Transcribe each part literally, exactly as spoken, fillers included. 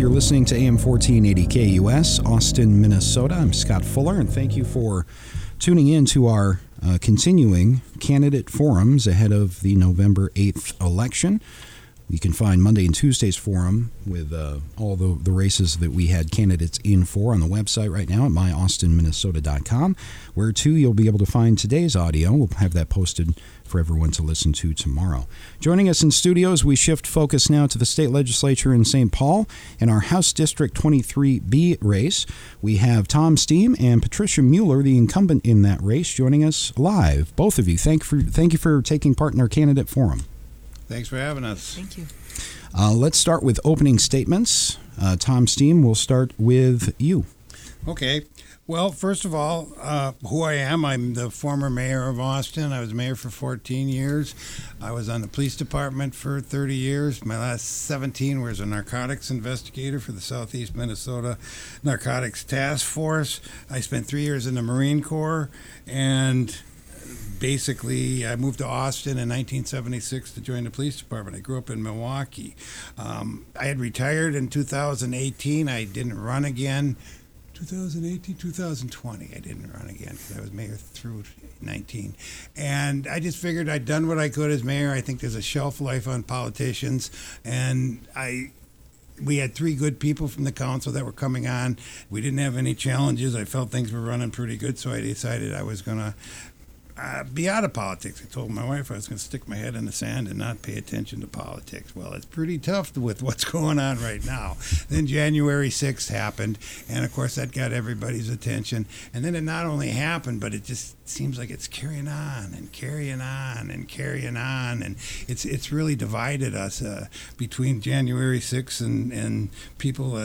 You're listening to A M fourteen eighty K U S, Austin, Minnesota. I'm Scott Fuller, and thank you for tuning in to our uh, continuing candidate forums ahead of the November eighth election. You can find Monday and Tuesday's forum with uh, all the, the races that we had candidates in for on the website right now at my austin minnesota dot com, where, too, you'll be able to find today's audio. We'll have that posted for everyone to listen to tomorrow. Joining us in studios, we shift focus now to the state legislature in Saint Paul. In our House District twenty-three B race, we have Tom Steen and Patricia Mueller, the incumbent in that race, joining us live. Both of you, thank, for, thank you for taking part in our candidate forum. Thanks for having us. Thank you. Uh, let's start with opening statements. Uh, Tom Steen, we'll start with you. Okay. Well, first of all, uh, who I am, I'm the former mayor of Austin. I was mayor for fourteen years. I was on the police department for thirty years. My last seventeen was a narcotics investigator for the Southeast Minnesota Narcotics Task Force. I spent three years in the Marine Corps, and basically, I moved to Austin in nineteen seventy-six to join the police department. I grew up in Milwaukee. Um, I had retired in two thousand eighteen. I didn't run again. twenty eighteen, twenty twenty, I didn't run again because I was mayor through nineteen. And I just figured I'd done what I could as mayor. I think there's a shelf life on politicians. And I... We had three good people from the council that were coming on. We didn't have any challenges. I felt things were running pretty good, so I decided I was going to uh, be out of politics. I told my wife I was going to stick my head in the sand and not pay attention to politics. Well, it's pretty tough with what's going on right now. Then January sixth happened, and of course that got everybody's attention. And then it not only happened, but it just seems like it's carrying on and carrying on and carrying on, and it's it's really divided us uh, between January sixth and, and people that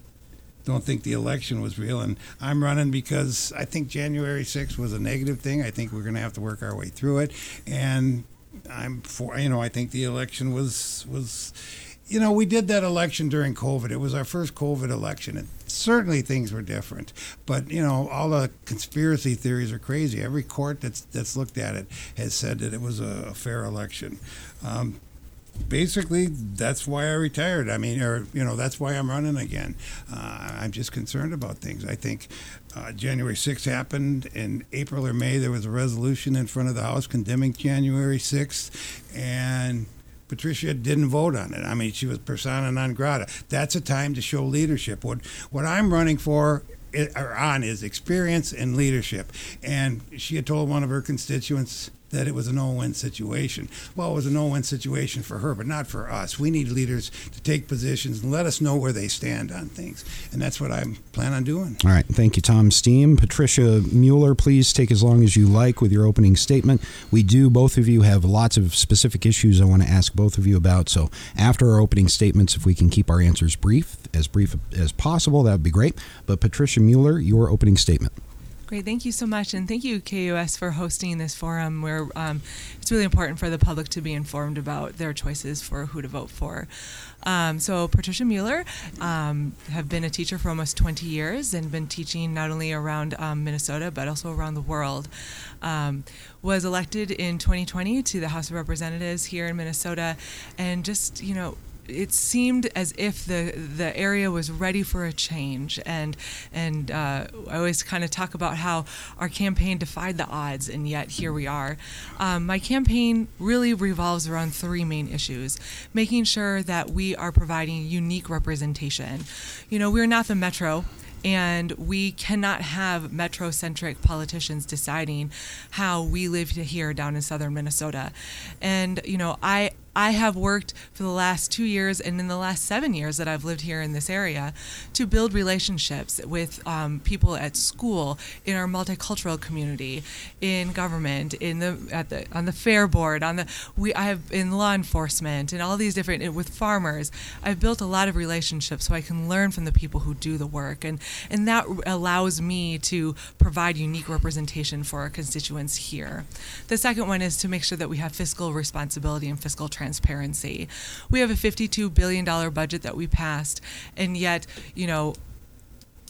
don't think the election was real. And I'm running because I think January sixth was a negative thing. I think we're going to have to work our way through it. And I'm for, you know, I think the election was, was, you know, we did that election during COVID. It was our first COVID election. And certainly things were different. But, you know, all the conspiracy theories are crazy. Every court that's, that's looked at it has said that it was a, a fair election. Um, Basically, that's why I retired. I mean, or, you know, that's why I'm running again. Uh, I'm just concerned about things. I think uh, January sixth happened. In April or May, there was a resolution in front of the House condemning January sixth, and Patricia didn't vote on it. I mean, she was persona non grata. That's a time to show leadership. What, what I'm running for or on is experience and leadership. And she had told one of her constituents that it was a no-win situation. Well, it was a no-win situation for her, but not for us. We need leaders to take positions and let us know where they stand on things. And that's what I plan on doing. All right. Thank you, Tom Steen. Patricia Mueller, please take as long as you like with your opening statement. We do, both of you, have lots of specific issues I want to ask both of you about. So after our opening statements, if we can keep our answers brief, as brief as possible, that would be great. But Patricia Mueller, your opening statement. Great. Thank you so much. And thank you, K U S, for hosting this forum where um, it's really important for the public to be informed about their choices for who to vote for. Um, so Patricia Mueller, um, have been a teacher for almost twenty years and been teaching not only around um, Minnesota, but also around the world. Um, was elected in twenty twenty to the House of Representatives here in Minnesota, and just, you know, it seemed as if the the area was ready for a change, and and uh, I always kind of talk about how our campaign defied the odds, and yet here we are. Um, my campaign really revolves around three main issues: making sure that we are providing unique representation. You know, we're not the Metro, and we cannot have metro-centric politicians deciding how we live here down in southern Minnesota. And, you know, I I have worked for the last two years and in the last seven years that I've lived here in this area to build relationships with um, people at school, in our multicultural community, in government, in the at the on the fair board, on the we I have in law enforcement, and all these different with farmers. I've built a lot of relationships so I can learn from the people who do the work, and and that allows me to provide unique representation for our constituents here. The second one is to make sure that we have fiscal responsibility and fiscal transparency. We have a fifty-two billion dollars budget that we passed, and yet, you know,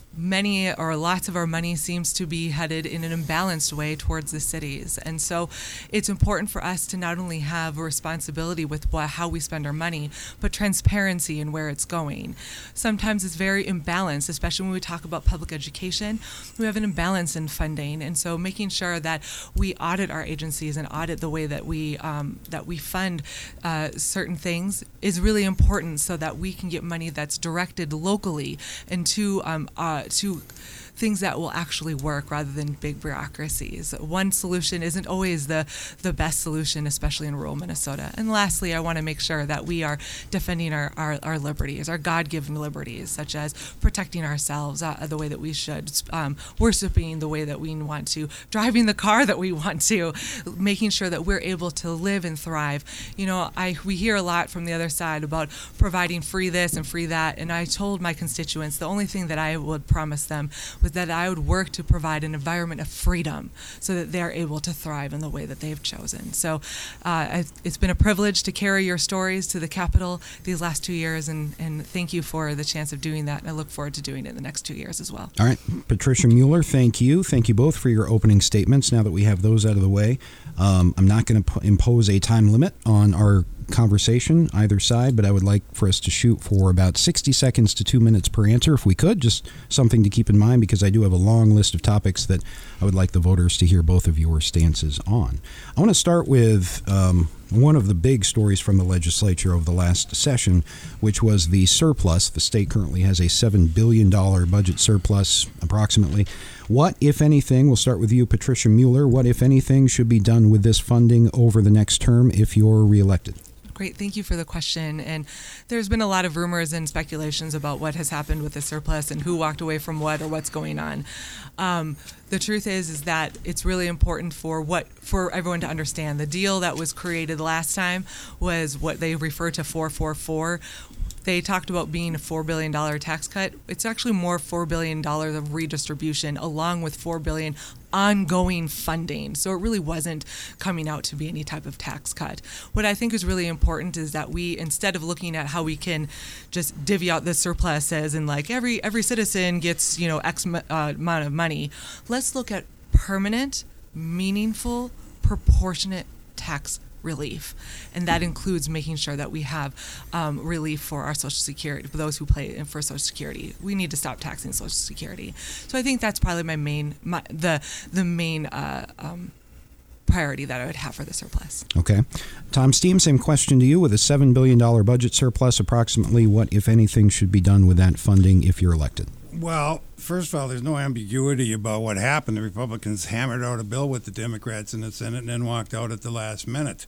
many or lots of our money seems to be headed in an imbalanced way towards the cities. And so it's important for us to not only have a responsibility with what, how we spend our money, but transparency in where it's going. Sometimes it's very imbalanced, especially when we talk about public education. We have an imbalance in funding. And so making sure that we audit our agencies and audit the way that we um, that we fund uh, certain things is really important so that we can get money that's directed locally into um, uh, to things that will actually work rather than big bureaucracies. One solution isn't always the, the best solution, especially in rural Minnesota. And lastly, I want to make sure that we are defending our, our, our liberties, our God-given liberties, such as protecting ourselves uh, the way that we should, um, worshiping the way that we want to, driving the car that we want to, making sure that we're able to live and thrive. You know, I we hear a lot from the other side about providing free this and free that, and I told my constituents the only thing that I would promise them was that I would work to provide an environment of freedom so that they're able to thrive in the way that they've chosen. So uh, it's been a privilege to carry your stories to the Capitol these last two years, and, and thank you for the chance of doing that, and I look forward to doing it in the next two years as well. All right. Patricia Mueller, thank you. Thank you both for your opening statements. Now that we have those out of the way, um, I'm not going to p- impose a time limit on our conversation either side, but I would like for us to shoot for about sixty seconds to two minutes per answer if we could. Just something to keep in mind, because I do have a long list of topics that I would like the voters to hear both of your stances on. I want to start with um, one of the big stories from the legislature over the last session, which was the surplus. The state currently has a seven billion dollars budget surplus, approximately. What, if anything, we'll start with you, Patricia Mueller, what, if anything, should be done with this funding over the next term if you're reelected? Great. Thank you for the question. And there's been a lot of rumors and speculations about what has happened with the surplus and who walked away from what or what's going on. Um, the truth is, is that it's really important for what for everyone to understand. The deal that was created last time was what they refer to four four four. They talked about being a four billion dollars tax cut. It's actually more four billion dollars of redistribution along with four billion dollars ongoing funding. So it really wasn't coming out to be any type of tax cut. What I think is really important is that we, instead of looking at how we can just divvy out the surpluses and like every every citizen gets, you know, X uh, amount of money, let's look at permanent, meaningful, proportionate tax relief, and that includes making sure that we have um, relief for our Social Security, for those who pay in for Social Security. We need to stop taxing Social Security. So I think that's probably my main, my, the the main uh, um, priority that I would have for the surplus. Okay. Tom Steen, same question to you. With a seven billion dollars budget surplus, approximately what, if anything, should be done with that funding if you're elected? Well, first of all, there's no ambiguity about what happened. The Republicans hammered out a bill with the Democrats in the Senate and then walked out at the last minute.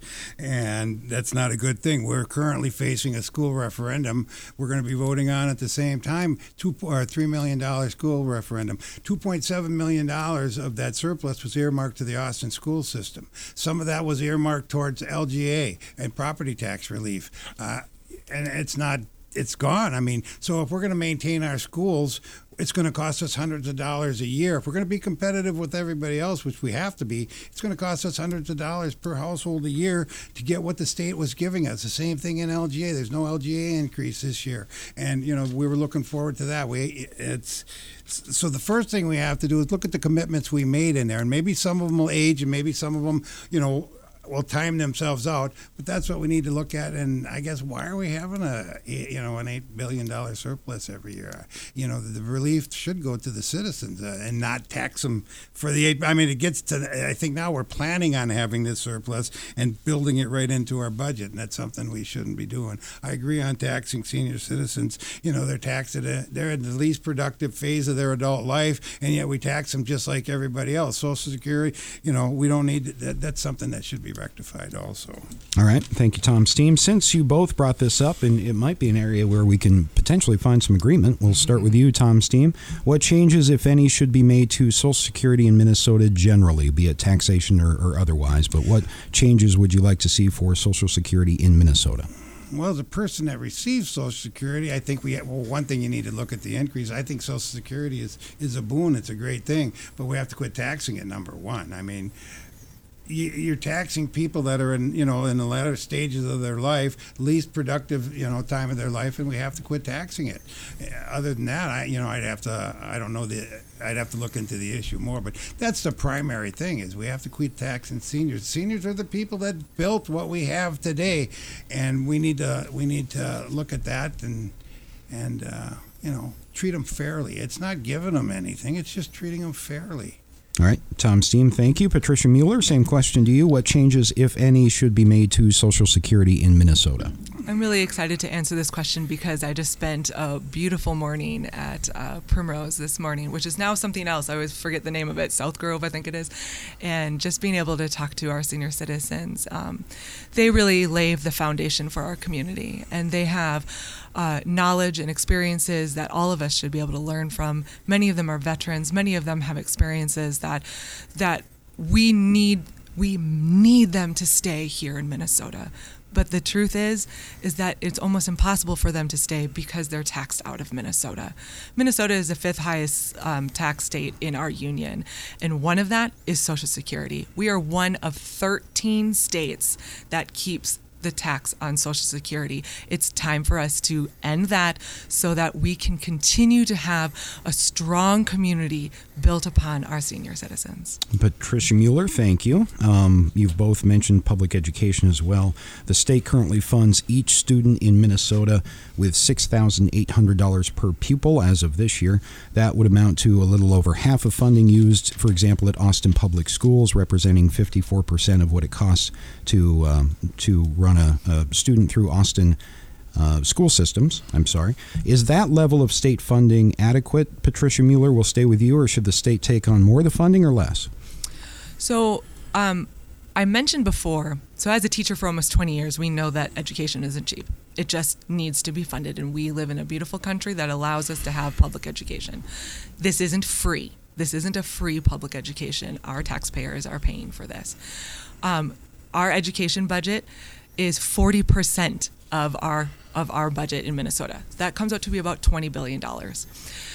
And that's not a good thing. We're currently facing a school referendum. We're going to be voting on at the same time, two or three million dollars school referendum. two point seven million dollars of that surplus was earmarked to the Austin school system. Some of that was earmarked towards L G A and property tax relief. Uh, and it's not It's gone. I mean, so if we're going to maintain our schools, it's going to cost us hundreds of dollars a year. If we're going to be competitive with everybody else, which we have to be, it's going to cost us hundreds of dollars per household a year to get what the state was giving us. The same thing in L G A. There's no L G A increase this year. And, you know, we were looking forward to that. We, it's so the first thing we have to do is look at the commitments we made in there. And maybe some of them will age and maybe some of them, you know, will time themselves out, but that's what we need to look at. And I guess, why are we having a, you know, an eight billion dollars surplus every year? You know, the relief should go to the citizens uh, and not tax them for the eight. I mean, it gets to, I think now we're planning on having this surplus and building it right into our budget, and that's something we shouldn't be doing. I agree on taxing senior citizens. You know, they're taxed at a, they're in the least productive phase of their adult life, and yet we tax them just like everybody else. Social Security, you know, we don't need, that, that's something that should be rectified also. All right. Thank you, Tom Steen. Since you both brought this up, and it might be an area where we can potentially find some agreement, we'll start with you, Tom Steen. What changes, if any, should be made to Social Security in Minnesota generally, be it taxation or, or otherwise? But what changes would you like to see for Social Security in Minnesota? Well, as a person that receives Social Security, I think we have, well, one thing you need to look at the increase. I think Social Security is, is a boon. It's a great thing, but we have to quit taxing it, number one. I mean, you, you're taxing people that are in, you know, in the latter stages of their life, least productive, you know, time of their life, and we have to quit taxing it. Other than that, I, you know, I'd have to, I don't know the, I'd have to look into the issue more, but that's the primary thing is we have to quit taxing seniors. Seniors are the people that built what we have today, and we need to, we need to look at that and, and, uh, you know, treat them fairly. It's not giving them anything, it's just treating them fairly. All right, Tom Steen, thank you. Patricia Mueller, same question to you. What changes, if any, should be made to Social Security in Minnesota? I'm really excited to answer this question because I just spent a beautiful morning at uh, Primrose this morning, which is now something else. I always forget the name of it, South Grove, I think it is. And just being able to talk to our senior citizens, um, they really lay the foundation for our community. And they have uh, knowledge and experiences that all of us should be able to learn from. Many of them are veterans. Many of them have experiences that that we need we need them to stay here in Minnesota. But the truth is, is that it's almost impossible for them to stay because they're taxed out of Minnesota. Minnesota is the fifth highest um, tax state in our union, and one of that is Social Security. We are one of thirteen states that keeps the tax on Social Security. It's time for us to end that so that we can continue to have a strong community built upon our senior citizens. Patricia Mueller, thank you. Um, you've both mentioned public education as well. The state currently funds each student in Minnesota with six thousand eight hundred dollars per pupil as of this year. That would amount to a little over half of funding used, for example, at Austin Public Schools, representing fifty-four percent of what it costs to um, to run a, a student through Austin uh, school systems. I'm sorry. Is that level of state funding adequate? Patricia Mueller, will stay with you, or should the state take on more of the funding or less? So um, I mentioned before, so as a teacher for almost twenty years, we know that education isn't cheap. It just needs to be funded, and we live in a beautiful country that allows us to have public education. This isn't free. This isn't a free public education. Our taxpayers are paying for this. Um, our education budget is forty percent of our of our budget in Minnesota. That comes out to be about twenty billion dollars.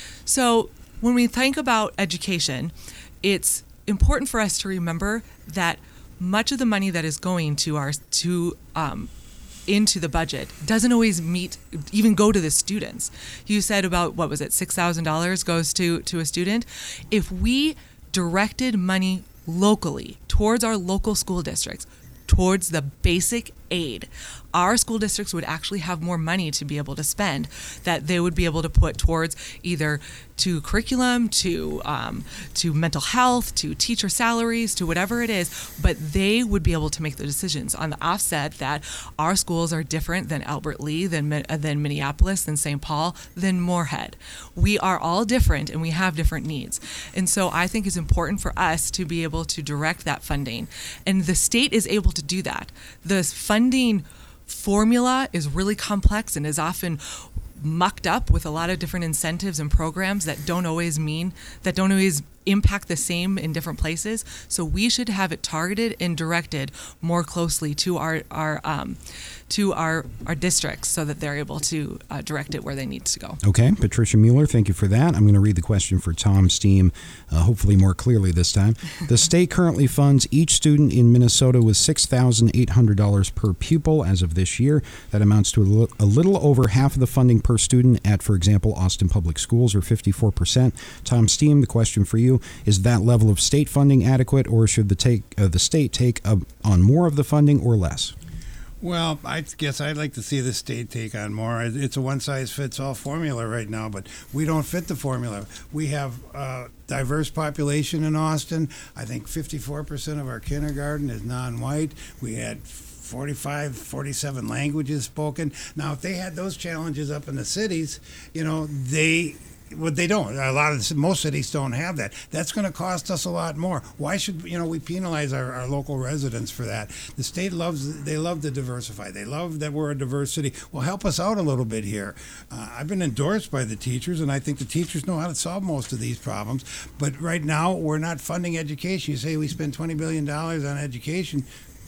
So when we think about education, it's important for us to remember that much of the money that is going to our to um, into the budget doesn't always meet, even go to the students. You said about, what was it, six thousand dollars goes to, to a student. If we directed money locally towards our local school districts, towards the basic aid, our school districts would actually have more money to be able to spend that they would be able to put towards either to curriculum, to um, to mental health, to teacher salaries, to whatever it is, but they would be able to make the decisions on the offset that our schools are different than Albert Lee, than, than Minneapolis, than Saint Paul, than Moorhead. We are all different and we have different needs. And so I think it's important for us to be able to direct that funding. And the state is able to do that. The funding formula is really complex and is often mucked up with a lot of different incentives and programs that don't always mean, that don't always impact the same in different places. So we should have it targeted and directed more closely to our our um, to our our districts so that they're able to uh, direct it where they need to go. Okay, Patricia Mueller, thank you for that. I'm going to read the question for Tom Steen, uh, hopefully more clearly this time. The state currently funds each student in Minnesota with six thousand eight hundred dollars per pupil as of this year. That amounts to a, li- a little over half of the funding per student at, for example, Austin Public Schools, or fifty-four percent. Tom Steen, the question for you, is that level of state funding adequate, or should the take uh, the state take uh, on more of the funding or less? Well, I guess I'd like to see the state take on more. It's a one-size-fits-all formula right now, but we don't fit the formula. We have a diverse population in Austin. I think fifty-four percent of our kindergarten is non-white. We had forty-five, forty-seven languages spoken. Now, if they had those challenges up in the cities, you know, they... Well, they don't. A lot of the, most cities don't have that. That's going to cost us a lot more. Why should you know we penalize our, our local residents for that? The state loves. They love to diversify. They love that we're a diverse city. Well, help us out a little bit here. Uh, I've been endorsed by the teachers, and I think the teachers know how to solve most of these problems. But right now, we're not funding education. You say we spend twenty billion dollars on education.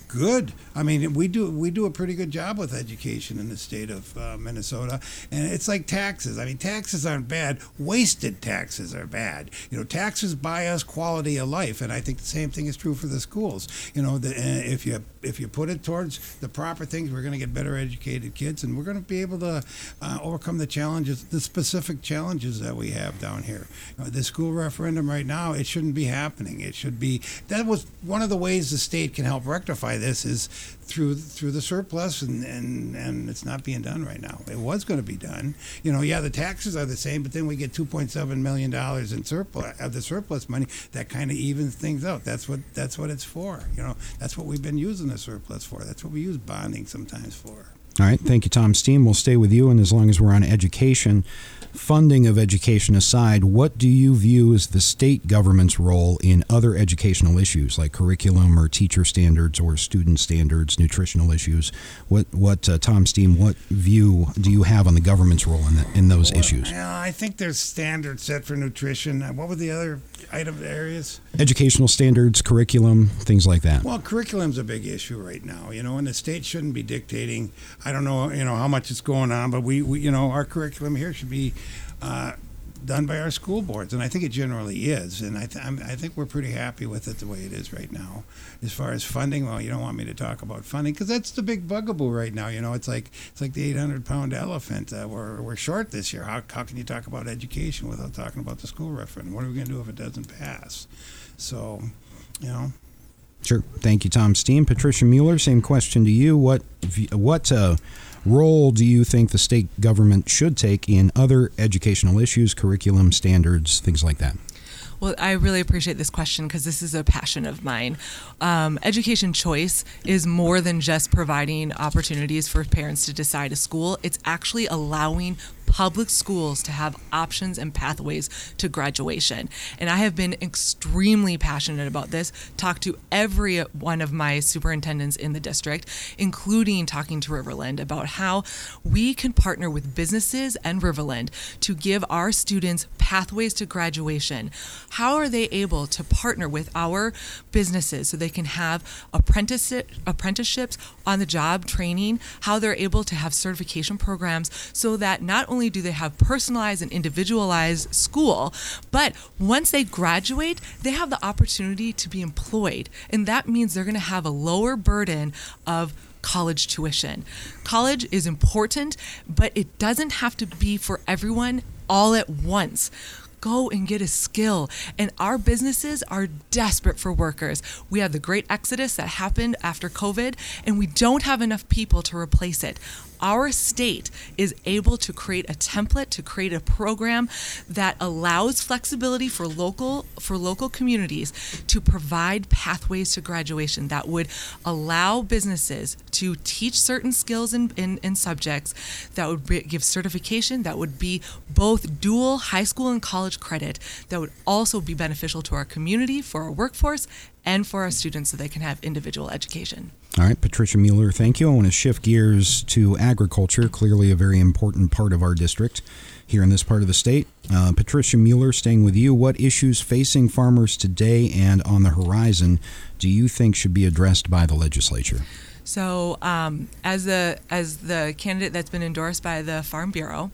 good. I mean, we do we do a pretty good job with education in the state of uh, Minnesota, and it's like taxes. I mean, taxes aren't bad. Wasted taxes are bad. You know, taxes buy us quality of life, and I think the same thing is true for the schools. You know, the, uh, if you if you put it towards the proper things, we're going to get better educated kids, and we're going to be able to uh, overcome the challenges, the specific challenges that we have down here. You know, the school referendum right now, it shouldn't be happening. It should be. That was one of the ways the state can help rectify this is through through the surplus, and, and, and it's not being done right now. It was going to be done. You know, yeah, the taxes are the same, but then we get two point seven million dollars in surplus of the surplus money. That kind of evens things out. That's what that's what it's for. You know, that's what we've been using the surplus for. That's what we use bonding sometimes for. All right, thank you, Tom Steen. We'll stay with you, and as long as we're on education, funding of education aside, what do you view as the state government's role in other educational issues like curriculum or teacher standards or student standards, nutritional issues? What, what uh, Tom Steen, what view do you have on the government's role in, the, in those well, issues? Yeah, I think there's standards set for nutrition. What were the other item areas? Educational standards, curriculum, things like that. Well, curriculum's a big issue right now, you know, and the state shouldn't be dictating. I don't know, you know, how much is going on, but we, we you know, our curriculum here should be uh, done by our school boards, and I think it generally is, and I, th- I'm, I think we're pretty happy with it the way it is right now. As far as funding, well, you don't want me to talk about funding because that's the big bugaboo right now. You know, it's like it's like the eight hundred pound elephant. Uh, we're we're short this year. How how can you talk about education without talking about the school referendum? What are we going to do if it doesn't pass? So, you know. Sure. Thank you, Tom Steen. Patricia Mueller, same question to you. What what uh, role do you think the state government should take in other educational issues, curriculum, standards, things like that? Well, I really appreciate this question because this is a passion of mine. Um, education choice is more than just providing opportunities for parents to decide a school. It's actually allowing public schools to have options and pathways to graduation. And I have been extremely passionate about this, talked to every one of my superintendents in the district, including talking to Riverland about how we can partner with businesses and Riverland to give our students pathways to graduation. How are they able to partner with our businesses so they can have apprenticeship, apprenticeships, on-the-job training, how they're able to have certification programs so that not only do they have personalized and individualized school, but once they graduate, they have the opportunity to be employed. And that means they're going to have a lower burden of college tuition. College is important, but it doesn't have to be for everyone all at once. Go and get a skill. And our businesses are desperate for workers. We have the great exodus that happened after COVID, and we don't have enough people to replace it. Our state is able to create a template, to create a program that allows flexibility for local for local communities to provide pathways to graduation that would allow businesses to teach certain skills in, in, in subjects, that would be, give certification, that would be both dual high school and college credit, that would also be beneficial to our community, for our workforce, and for our students so they can have individual education. All right, Patricia Mueller, thank you. I want to shift gears to agriculture, clearly a very important part of our district here in this part of the state. Uh, Patricia Mueller, staying with you, what issues facing farmers today and on the horizon do you think should be addressed by the legislature? So um, as the as the candidate that's been endorsed by the Farm Bureau,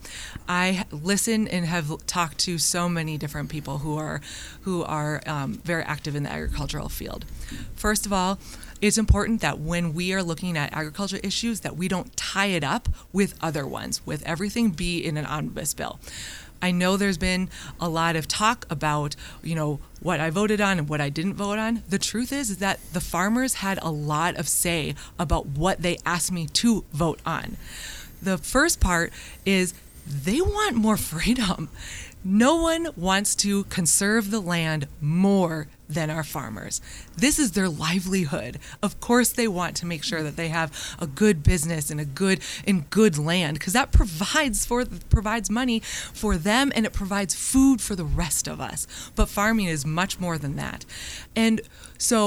I listen and have talked to so many different people who are who are um, very active in the agricultural field. First of all, it's important that when we are looking at agriculture issues that we don't tie it up with other ones, with everything be in an omnibus bill. I know there's been a lot of talk about, you know, what I voted on and what I didn't vote on. The truth is, is that the farmers had a lot of say about what they asked me to vote on. The first part is they want more freedom. No one wants to conserve the land more than our farmers. This is their livelihood. Of course they want to make sure that they have a good business and a good and good land, because that provides for provides money for them and it provides food for the rest of us. But farming is much more than that. And so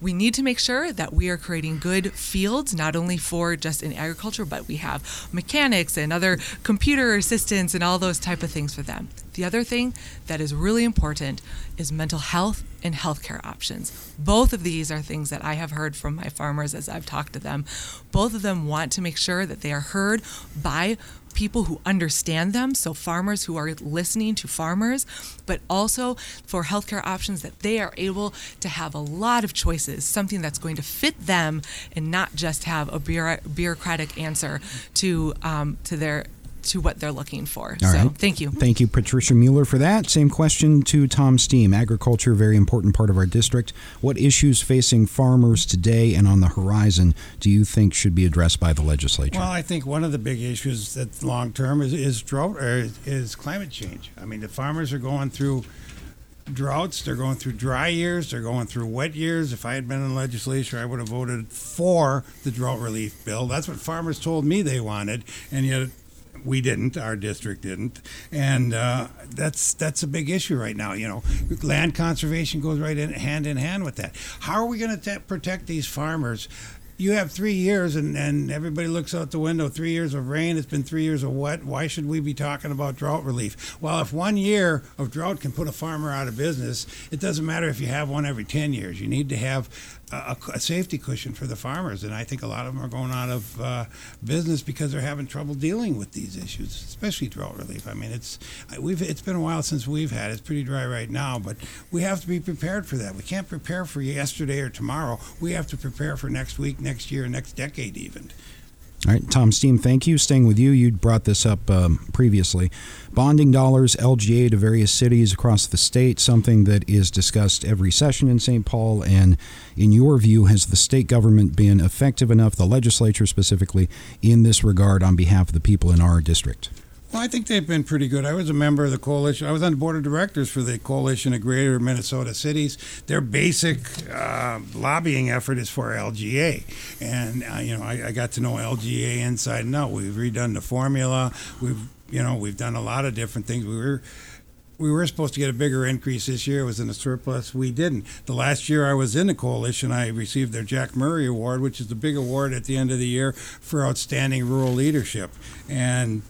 we need to make sure that we are creating good fields, not only for just in agriculture, but we have mechanics and other computer assistants and all those type of things for them. The other thing that is really important is mental health and healthcare options. Both of these are things that I have heard from my farmers as I've talked to them. Both of them want to make sure that they are heard by people who understand them, so farmers who are listening to farmers, but also for healthcare options that they are able to have a lot of choices, something that's going to fit them and not just have a bureaucratic answer to um, to their to what they're looking for. All so right. Thank you. Thank you, Patricia Mueller, for that. Same question to Tom Steen. Agriculture, very important part of our district. What issues facing farmers today and on the horizon do you think should be addressed by the legislature? Well, I think one of the big issues that long term is, is drought or is climate change. I mean, the farmers are going through droughts, they're going through dry years, they're going through wet years. If I had been in the legislature, I would have voted for the drought relief bill. That's what farmers told me they wanted, and yet we didn't. Our district didn't, and uh, that's that's a big issue right now. You know, land conservation goes right in hand in hand with that. How are we going to protect these farmers? You have three years, and, and everybody looks out the window. Three years of rain. It's been three years of wet. Why should we be talking about drought relief? Well, if one year of drought can put a farmer out of business, it doesn't matter if you have one every ten years. You need to have a, a safety cushion for the farmers, and I think a lot of them are going out of uh, business because they're having trouble dealing with these issues, especially drought relief. I mean, it's we've it's been a while since we've had it. It's pretty dry right now, but we have to be prepared for that. We can't prepare for yesterday or tomorrow. We have to prepare for next week, next year, next decade even. All right, Tom Steen, thank you. Staying with you, you brought this up um, previously. Bonding dollars, L G A to various cities across the state, something that is discussed every session in Saint Paul. And in your view, has the state government been effective enough, the legislature specifically, in this regard on behalf of the people in our district? Well, I think they've been pretty good. I was a member of the coalition. I was on the board of directors for the Coalition of Greater Minnesota Cities. Their basic uh, lobbying effort is for L G A. And, uh, you know, I, I got to know L G A inside and out. We've redone the formula. We've, you know, we've done a lot of different things. We were... We were supposed to get a bigger increase this year. It was in a surplus. We didn't. The last year I was in the coalition, I received their Jack Murray Award, which is the big award at the end of the year for outstanding rural leadership. And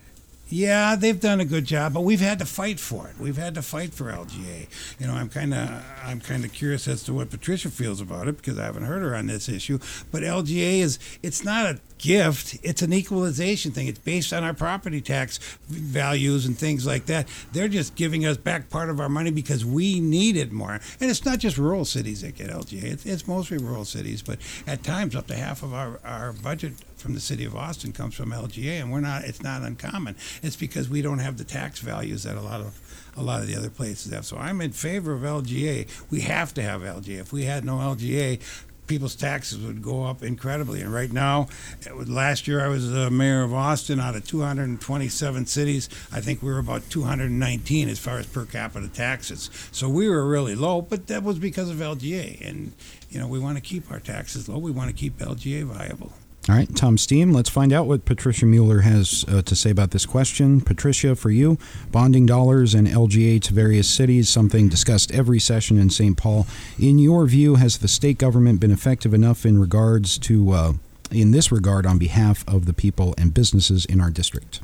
yeah, they've done a good job, but we've had to fight for it. We've had to fight for L G A. You know, I'm kind of I'm kind of curious as to what Patricia feels about it because I haven't heard her on this issue. But L G A is it's not a gift, it's an equalization thing. It's based on our property tax values and things like that. They're just giving us back part of our money because we need it more. And it's not just rural cities that get L G A. It's, it's mostly rural cities, but at times up to half of our, our budget from the city of Austin comes from L G A, and we're not. It's not uncommon. It's because we don't have the tax values that a lot of a lot of the other places have. So I'm in favor of L G A. We have to have L G A. If we had no L G A, people's taxes would go up incredibly. And right now, last year I was the mayor of Austin. Out of two hundred twenty-seven cities, I think we were about two hundred nineteen as far as per capita taxes. So we were really low, but that was because of L G A. And you know, we want to keep our taxes low. We want to keep L G A viable. All right, Tom Steen, let's find out what Patricia Mueller has uh, to say about this question. Patricia, for you, bonding dollars and L G A to various cities, something discussed every session in Saint Paul. In your view, has the state government been effective enough in regards to, uh, in this regard, on behalf of the people and businesses in our district?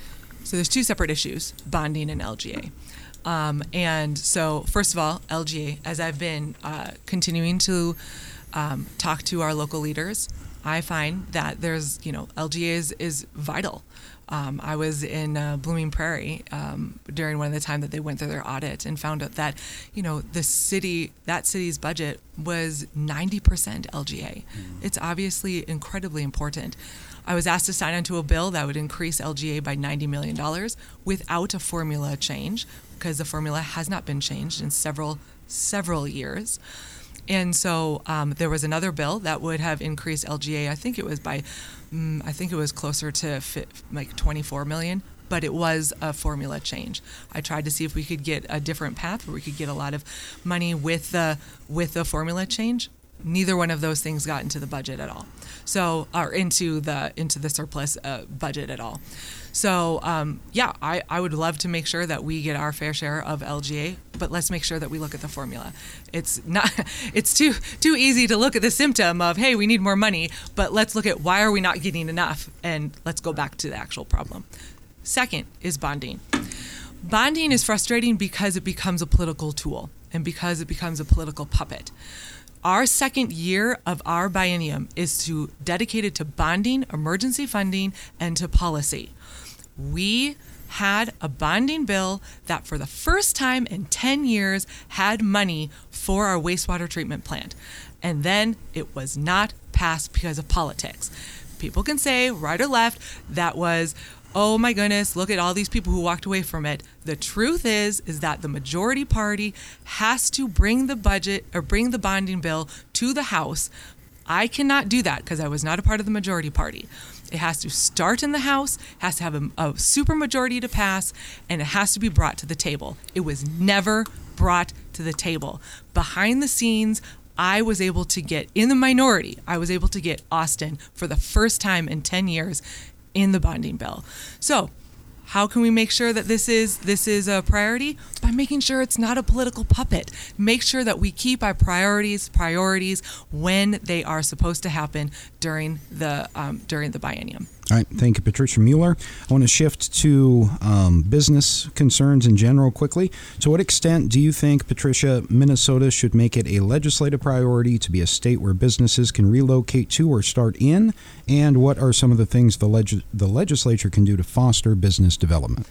So there's two separate issues, bonding and L G A. Um, and so, first of all, L G A, as I've been uh, continuing to um, talk to our local leaders, I find that there's, you know, L G A is, is vital. Um, I was in uh, Blooming Prairie um, during one of the time that they went through their audit and found out that, you know, the city, that city's budget was ninety percent L G A. Mm-hmm. It's obviously incredibly important. I was asked to sign onto a bill that would increase L G A by ninety million dollars without a formula change, because the formula has not been changed in several, several years. And so um, there was another bill that would have increased L G A. I think it was by, um, I think it was closer to fi- like twenty-four million, but it was a formula change. I tried to see if we could get a different path where we could get a lot of money with the with the formula change. neither one of those things got into the budget at all. So, or into the into the surplus uh, budget at all. So, um, yeah, I, I would love to make sure that we get our fair share of L G A, but let's make sure that we look at the formula. It's not, it's too too easy to look at the symptom of, hey, we need more money, but let's look at why are we not getting enough, and let's go back to the actual problem. Second is bonding. Bonding is frustrating because it becomes a political tool and because it becomes a political puppet. Our second year of our biennium is to dedicated to bonding, emergency funding, and to policy. We had a bonding bill that for the first time in ten years had money for our wastewater treatment plant. And then it was not passed because of politics. People can say, right or left, that was, oh my goodness, look at all these people who walked away from it. The truth is, is that the majority party has to bring the budget or bring the bonding bill to the House. I cannot do that because I was not a part of the majority party. It has to start in the House, has to have a, a super majority to pass, and it has to be brought to the table. It was never brought to the table. Behind the scenes, I was able to get, in the minority, I was able to get Austin for the first time in ten years in the bonding bill. So, how can we make sure that this is this is a priority? By making sure it's not a political puppet. Make sure that we keep our priorities priorities when they are supposed to happen during the um, during the biennium. All right, thank you, Patricia Mueller. I want to shift to um, business concerns in general quickly. To what extent do you think, Patricia, Minnesota should make it a legislative priority to be a state where businesses can relocate to or start in? And what are some of the things the, leg- the legislature can do to foster business development?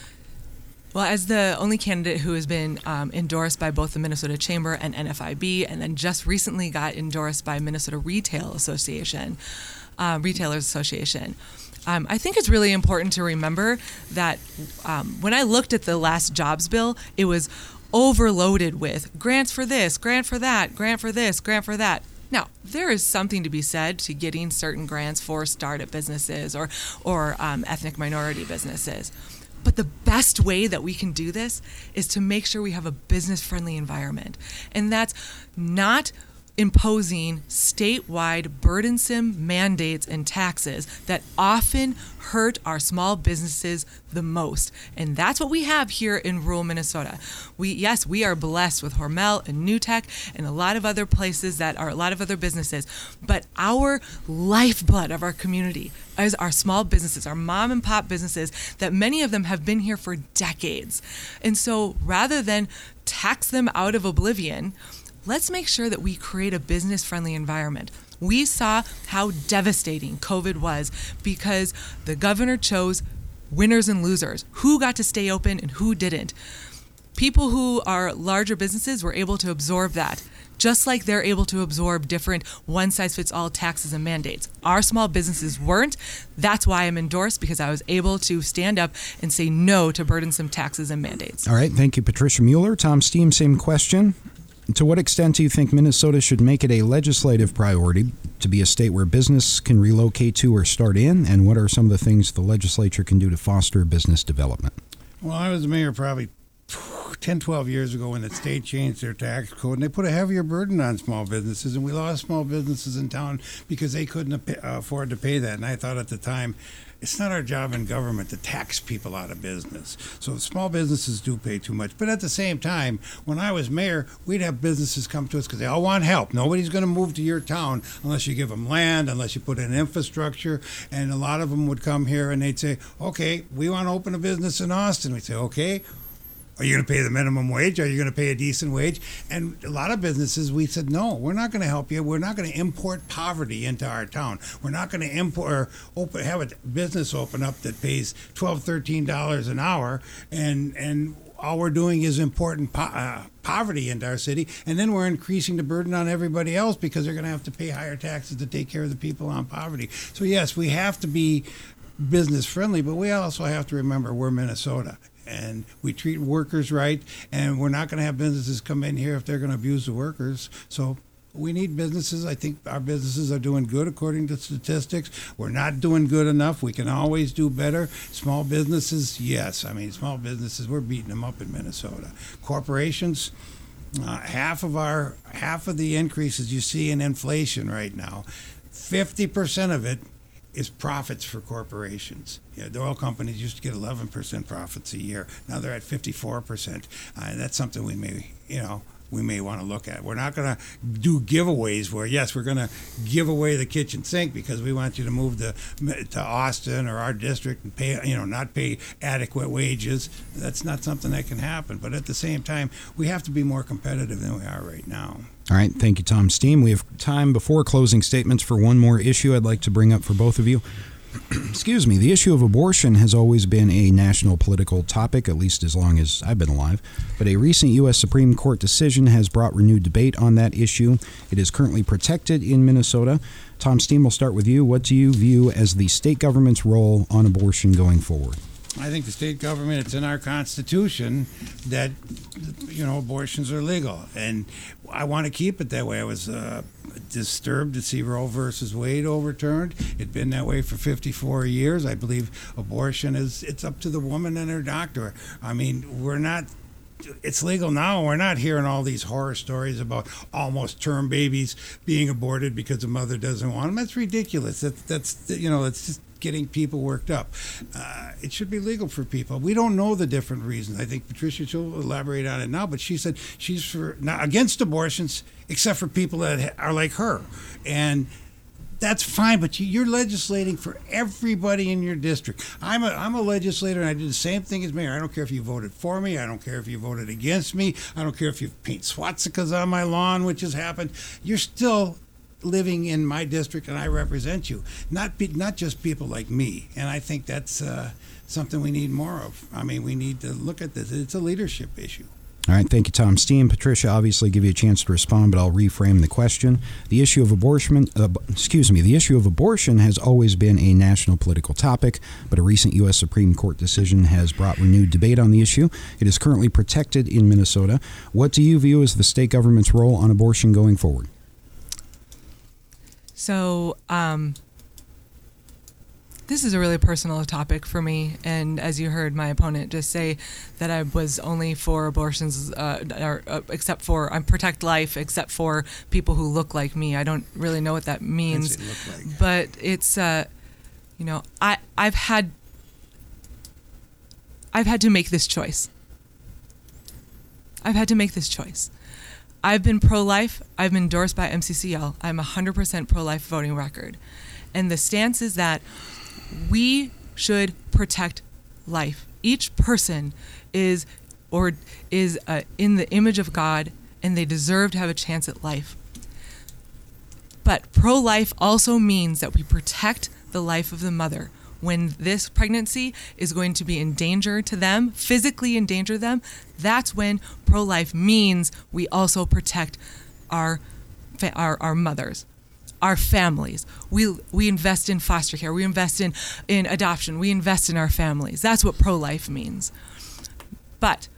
Well, as the only candidate who has been um, endorsed by both the Minnesota Chamber and N F I B, and then just recently got endorsed by Minnesota Retail Association, uh, Retailers Association, um, I think it's really important to remember that um, when I looked at the last jobs bill, it was overloaded with grants for this, grant for that, grant for this, grant for that. Now, there is something to be said to getting certain grants for startup businesses or, or um, ethnic minority businesses. But the best way that we can do this is to make sure we have a business-friendly environment. And that's not imposing statewide burdensome mandates and taxes that often hurt our small businesses the most. And that's what we have here in rural Minnesota. We, yes, we are blessed with Hormel and NewTek and a lot of other places that are a lot of other businesses. But our lifeblood of our community is our small businesses, our mom and pop businesses, that many of them have been here for decades. And so rather than tax them out of oblivion, let's make sure that we create a business-friendly environment. We saw how devastating COVID was because the governor chose winners and losers, who got to stay open and who didn't. People who are larger businesses were able to absorb that, just like they're able to absorb different one-size-fits-all taxes and mandates. Our small businesses weren't. That's why I'm endorsed, because I was able to stand up and say no to burdensome taxes and mandates. All right, thank you, Patricia Mueller. Tom Steen, same question. To what extent do you think Minnesota should make it a legislative priority to be a state where business can relocate to or start in? And what are some of the things the legislature can do to foster business development? Well, I was mayor probably ten, twelve years ago when the state changed their tax code, and they put a heavier burden on small businesses, and we lost small businesses in town because they couldn't afford to pay that. And I thought at the time, it's not our job in government to tax people out of business. So small businesses do pay too much. But at the same time, when I was mayor, we'd have businesses come to us because they all want help. Nobody's going to move to your town unless you give them land, unless you put in infrastructure. And a lot of them would come here and they'd say, okay, we want to open a business in Austin. We'd say, okay. Are you going to pay the minimum wage? Are you going to pay a decent wage? And a lot of businesses, we said, no, we're not going to help you. We're not going to import poverty into our town. We're not going to import or open, have a business open up that pays twelve dollars, thirteen dollars an hour, and and all we're doing is importing po- uh, poverty into our city, and then we're increasing the burden on everybody else because they're going to have to pay higher taxes to take care of the people on poverty. So yes, we have to be business friendly, but we also have to remember we're Minnesota. And we treat workers right, and we're not going to have businesses come in here if they're going to abuse the workers. So we need businesses. I think our businesses are doing good according to statistics. We're not doing good enough. We can always do better. Small businesses, yes. I mean, small businesses, we're beating them up in Minnesota. Corporations, Uh, half of our half of the increases you see in inflation right now, fifty percent of it is profits for corporations. Yeah, the oil companies used to get eleven percent profits a year. Now they're at fifty-four percent. Uh, and that's something we may, you know, we may want to look at. We're not going to do giveaways where, yes, we're going to give away the kitchen sink because we want you to move to to Austin or our district and pay, you know, not pay adequate wages. That's not something that can happen. But at the same time, we have to be more competitive than we are right now. All right. Thank you, Tom Steen. We have time before closing statements for one more issue I'd like to bring up for both of you. Excuse me. The issue of abortion has always been a national political topic, at least as long as I've been alive. But a recent U S Supreme Court decision has brought renewed debate on that issue. It is currently protected in Minnesota. Tom Steen, we'll start with you. What do you view as the state government's role on abortion going forward? I think the state government, it's in our Constitution that, you know, abortions are legal. And I want to keep it that way. I was uh, disturbed to see Roe versus Wade overturned. It's been that way for fifty-four years. I believe abortion is, it's up to the woman and her doctor. I mean, we're not, it's legal now. We're not hearing all these horror stories about almost term babies being aborted because the mother doesn't want them. That's ridiculous. That's, that's you know, it's just getting people worked up. Uh, it should be legal for people. We don't know the different reasons. I think Patricia will elaborate on it now, but she said she's for not against abortions except for people that are like her. And that's fine, but you, you're legislating for everybody in your district. I'm a I'm a legislator, and I did the same thing as mayor. I don't care if you voted for me. I don't care if you voted against me. I don't care if you paint swastikas on my lawn, which has happened. You're still living in my district, and I represent you, not be, not just people like me. And I think that's uh, something we need more of. I mean, we need to look at this. It's a leadership issue. All right, thank you, Tom Steen. Patricia, obviously give you a chance to respond, but I'll reframe the question. The issue of abortion, uh, excuse me, the issue of abortion has always been a national political topic, but a recent U S Supreme Court decision has brought renewed debate on the issue. It is currently protected in Minnesota. What do you view as the state government's role on abortion going forward? So, um, this is a really personal topic for me, and as you heard my opponent just say, that I was only for abortions, uh, or, uh, except for I protect life, except for people who look like me. I don't really know what that means, What's it look like? but it's, uh, you know, I I've had I've had to make this choice. I've had to make this choice. I've been pro-life. I've been endorsed by M C C L. I'm one hundred percent pro-life voting record. And the stance is that we should protect life. Each person is or is uh, in the image of God, and they deserve to have a chance at life. But pro-life also means that we protect the life of the mother. When this pregnancy is going to be in danger to them, physically endanger them, that's when pro-life means we also protect our our, our mothers, our families. We we invest in foster care. We invest in, in adoption. We invest in our families. That's what pro-life means. But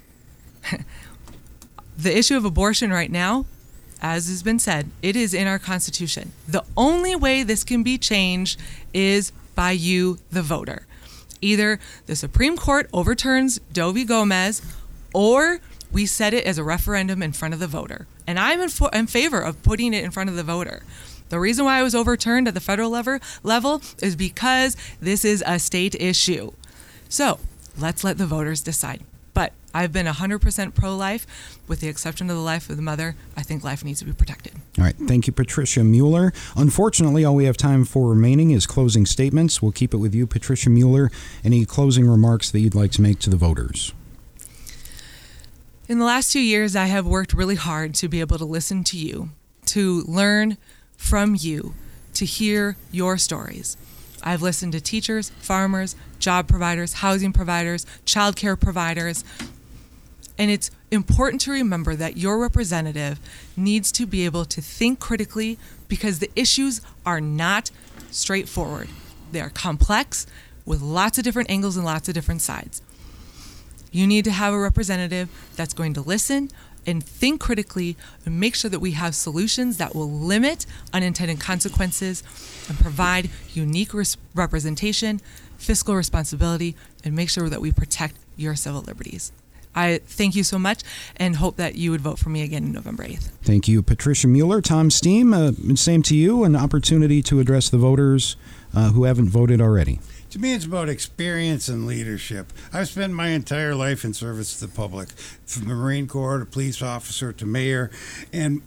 the issue of abortion right now, as has been said, it is in our Constitution. The only way this can be changed is by you, the voter. Either the Supreme Court overturns Doe v. Gomez, or we set it as a referendum in front of the voter. And I'm in, for, in favor of putting it in front of the voter. The reason why it was overturned at the federal level, level is because this is a state issue. So let's let the voters decide. But I've been one hundred percent pro-life, with the exception of the life of the mother. I think life needs to be protected. All right. Thank you, Patricia Mueller. Unfortunately, all we have time for remaining is closing statements. We'll keep it with you, Patricia Mueller. Any closing remarks that you'd like to make to the voters? In the last two years, I have worked really hard to be able to listen to you, to learn from you, to hear your stories. I've listened to teachers, farmers, job providers, housing providers, childcare providers. And it's important to remember that your representative needs to be able to think critically, because the issues are not straightforward. They are complex with lots of different angles and lots of different sides. You need to have a representative that's going to listen and think critically and make sure that we have solutions that will limit unintended consequences and provide unique res- representation, fiscal responsibility, and make sure that we protect your civil liberties. I thank you so much and hope that you would vote for me again November eighth. Thank you, Patricia Mueller. Tom Steen, uh, same to you, an opportunity to address the voters uh, who haven't voted already. To me, it's about experience and leadership. I've spent my entire life in service to the public, from the Marine Corps to police officer to mayor, and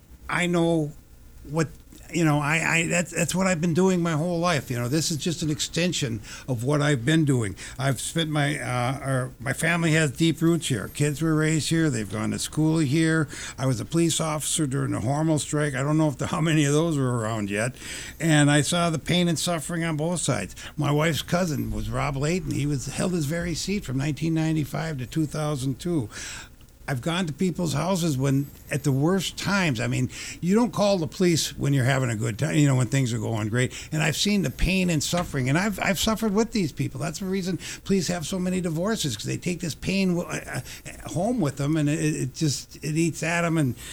I know what, you know, I, I that's that's what I've been doing my whole life. You know, this is just an extension of what I've been doing. I've spent my uh, or my family has deep roots here. Kids were raised here. They've gone to school here. I was a police officer during the Hormel strike. I don't know if the, how many of those were around yet. And I saw the pain and suffering on both sides. My wife's cousin was Rob Layton. He was held his very seat from nineteen ninety-five to two thousand two. I've gone to people's houses when, at the worst times, I mean, you don't call the police when you're having a good time, you know, when things are going great. And I've seen the pain and suffering, and I've I've suffered with these people. That's the reason police have so many divorces, because they take this pain uh, home with them, and it, it just, it eats at them. And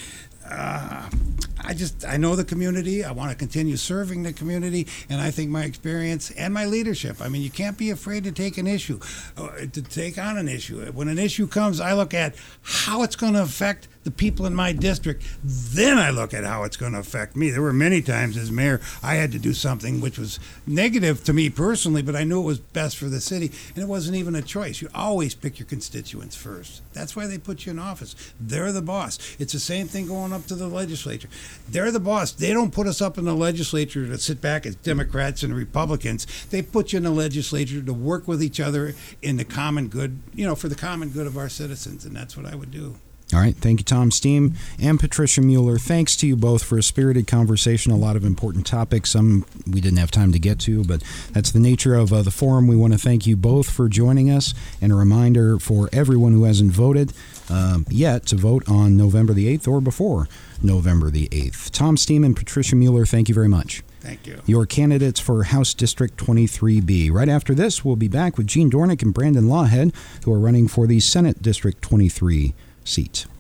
uh, I just, I know the community. I want to continue serving the community, and I think my experience and my leadership. I mean, you can't be afraid to take an issue, uh, to take on an issue. When an issue comes, I look at how it's going to affect the people in my district. Then I look at how it's going to affect me. There were many times as mayor I had to do something which was negative to me personally, but I knew it was best for the city, and it wasn't even a choice. You always pick your constituents first. That's why they put you in office. They're the boss. It's the same thing going up to the legislature. They're the boss. They don't put us up in the legislature to sit back as Democrats and Republicans. They put you in the legislature to work with each other in the common good, you know, for the common good of our citizens, and that's what I would do. All right. Thank you, Tom Steen and Patricia Mueller. Thanks to you both for a spirited conversation, a lot of important topics, some we didn't have time to get to, but that's the nature of uh, the forum. We want to thank you both for joining us, and a reminder for everyone who hasn't voted uh, yet to vote on November the eighth or before November the eighth. Tom Steen and Patricia Mueller, thank you very much. Thank you. Your candidates for House District twenty-three B. Right after this, we'll be back with Gene Dornick and Brandon Lawhead, who are running for the Senate District twenty-three seat.